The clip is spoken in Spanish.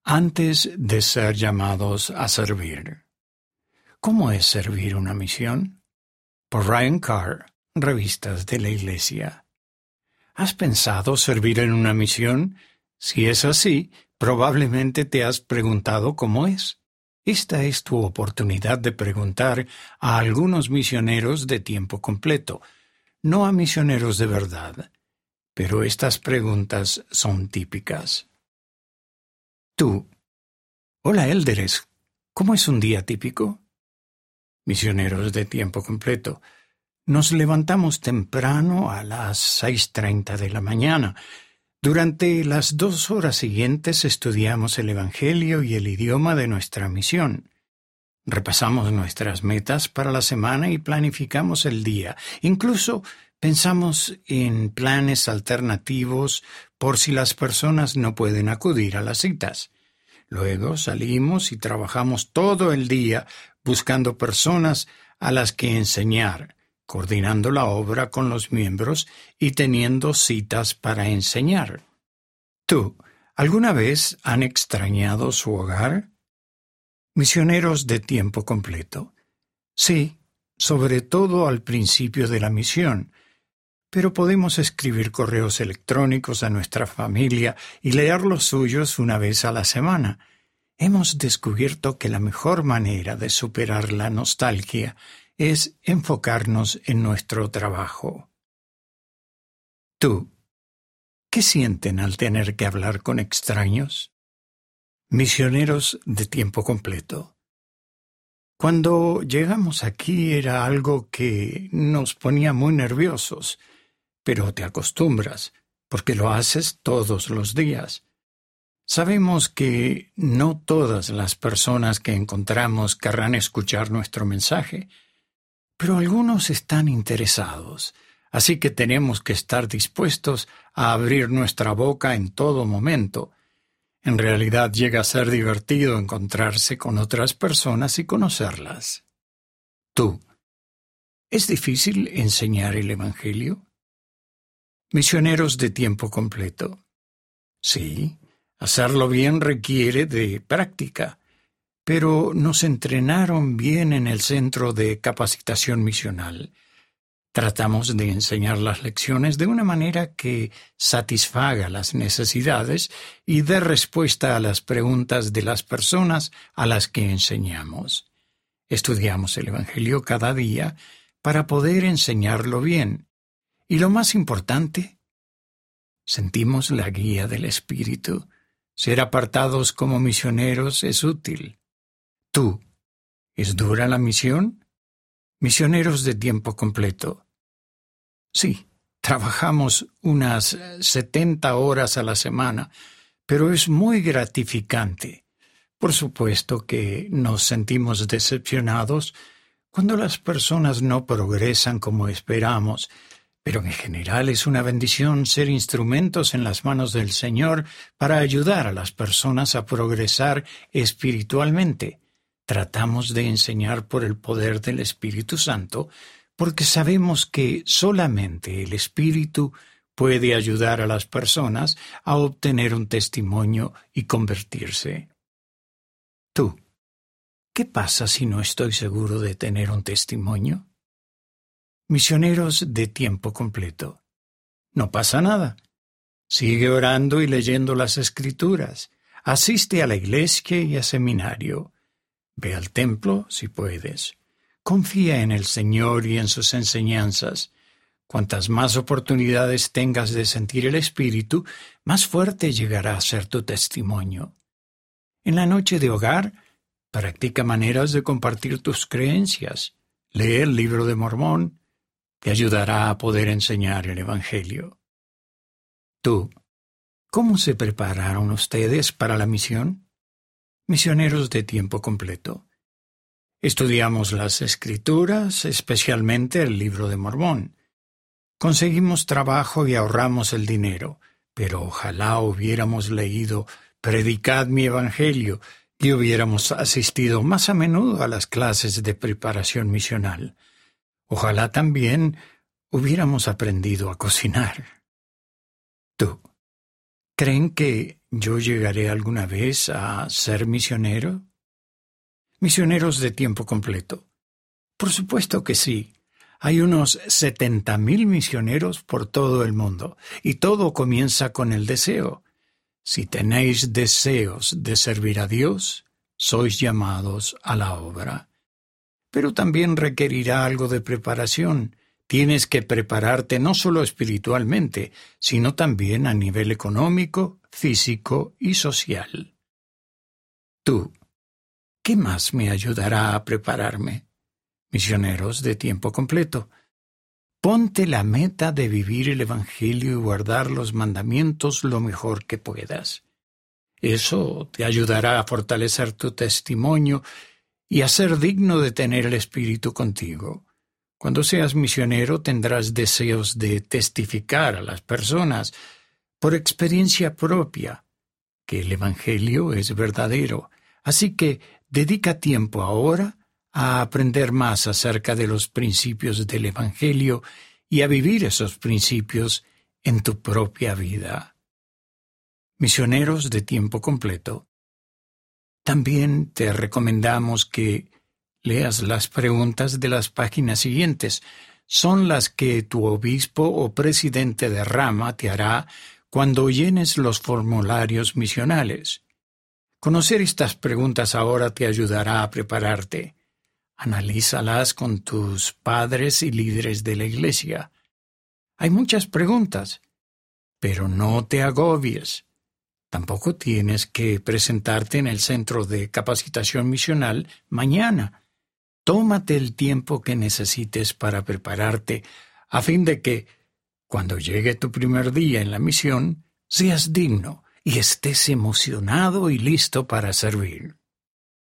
Antes de ser llamados a servir. ¿Cómo es servir una misión? Por Ryan Carr, Revistas de la Iglesia. ¿Has pensado servir en una misión? Si es así, probablemente te has preguntado cómo es. Esta es tu oportunidad de preguntar a algunos misioneros de tiempo completo, no a misioneros de verdad. Pero estas preguntas son típicas. Tú. Hola, élderes. ¿Cómo es un día típico? Misioneros de tiempo completo. Nos levantamos temprano a las 6:30 de la mañana. Durante las 2 horas siguientes estudiamos el Evangelio y el idioma de nuestra misión. Repasamos nuestras metas para la semana y planificamos el día. Incluso pensamos en planes alternativos por si las personas no pueden acudir a las citas. Luego salimos y trabajamos todo el día buscando personas a las que enseñar, coordinando la obra con los miembros y teniendo citas para enseñar. ¿Tú, alguna vez han extrañado su hogar? Misioneros de tiempo completo. Sí, sobre todo al principio de la misión, pero podemos escribir correos electrónicos a nuestra familia y leer los suyos una vez a la semana. Hemos descubierto que la mejor manera de superar la nostalgia es enfocarnos en nuestro trabajo. Tú, ¿qué sienten al tener que hablar con extraños? Misioneros de tiempo completo. Cuando llegamos aquí era algo que nos ponía muy nerviosos, pero te acostumbras, porque lo haces todos los días. Sabemos que no todas las personas que encontramos querrán escuchar nuestro mensaje, pero algunos están interesados, así que tenemos que estar dispuestos a abrir nuestra boca en todo momento. En realidad llega a ser divertido encontrarse con otras personas y conocerlas. Tú, ¿es difícil enseñar el Evangelio? Misioneros de tiempo completo. Sí, hacerlo bien requiere de práctica, pero nos entrenaron bien en el Centro de Capacitación Misional. Tratamos de enseñar las lecciones de una manera que satisfaga las necesidades y dé respuesta a las preguntas de las personas a las que enseñamos. Estudiamos el Evangelio cada día para poder enseñarlo bien. Y lo más importante, sentimos la guía del Espíritu. Ser apartados como misioneros es útil. Tú, ¿es dura la misión? Misioneros de tiempo completo. Sí, trabajamos unas 70 horas a la semana, pero es muy gratificante. Por supuesto que nos sentimos decepcionados cuando las personas no progresan como esperamos, pero en general es una bendición ser instrumentos en las manos del Señor para ayudar a las personas a progresar espiritualmente. Tratamos de enseñar por el poder del Espíritu Santo, porque sabemos que solamente el Espíritu puede ayudar a las personas a obtener un testimonio y convertirse. Tú, ¿qué pasa si no estoy seguro de tener un testimonio? Misioneros de tiempo completo. No pasa nada. Sigue orando y leyendo las Escrituras. Asiste a la iglesia y a seminario. Ve al templo si puedes. Confía en el Señor y en sus enseñanzas. Cuantas más oportunidades tengas de sentir el Espíritu, más fuerte llegará a ser tu testimonio. En la noche de hogar, practica maneras de compartir tus creencias. Lee el libro de Mormón. Te ayudará a poder enseñar el Evangelio. Tú, ¿cómo se prepararon ustedes para la misión? Misioneros de tiempo completo. Estudiamos las Escrituras, especialmente el libro de Mormón. Conseguimos trabajo y ahorramos el dinero, pero ojalá hubiéramos leído Predicad mi Evangelio y hubiéramos asistido más a menudo a las clases de preparación misional. Ojalá también hubiéramos aprendido a cocinar. Tú, ¿creen que ¿yo llegaré alguna vez a ser misionero? Misioneros de tiempo completo. Por supuesto que sí. Hay unos 70,000 misioneros por todo el mundo, y todo comienza con el deseo. Si tenéis deseos de servir a Dios, sois llamados a la obra. Pero también requerirá algo de preparación. Tienes que prepararte no solo espiritualmente, sino también a nivel económico, físico y social. Tú, ¿qué más me ayudará a prepararme? Misioneros de tiempo completo. Ponte la meta de vivir el Evangelio y guardar los mandamientos lo mejor que puedas. Eso te ayudará a fortalecer tu testimonio y a ser digno de tener el Espíritu contigo. Cuando seas misionero tendrás deseos de testificar a las personas por experiencia propia que el Evangelio es verdadero. Así que dedica tiempo ahora a aprender más acerca de los principios del Evangelio y a vivir esos principios en tu propia vida. Misioneros de tiempo completo. También te recomendamos que leas las preguntas de las páginas siguientes. Son las que tu obispo o presidente de rama te hará cuando llenes los formularios misionales. Conocer estas preguntas ahora te ayudará a prepararte. Analízalas con tus padres y líderes de la iglesia. Hay muchas preguntas, pero no te agobies. Tampoco tienes que presentarte en el centro de capacitación misional mañana. Tómate el tiempo que necesites para prepararte, a fin de que, cuando llegue tu primer día en la misión, seas digno y estés emocionado y listo para servir.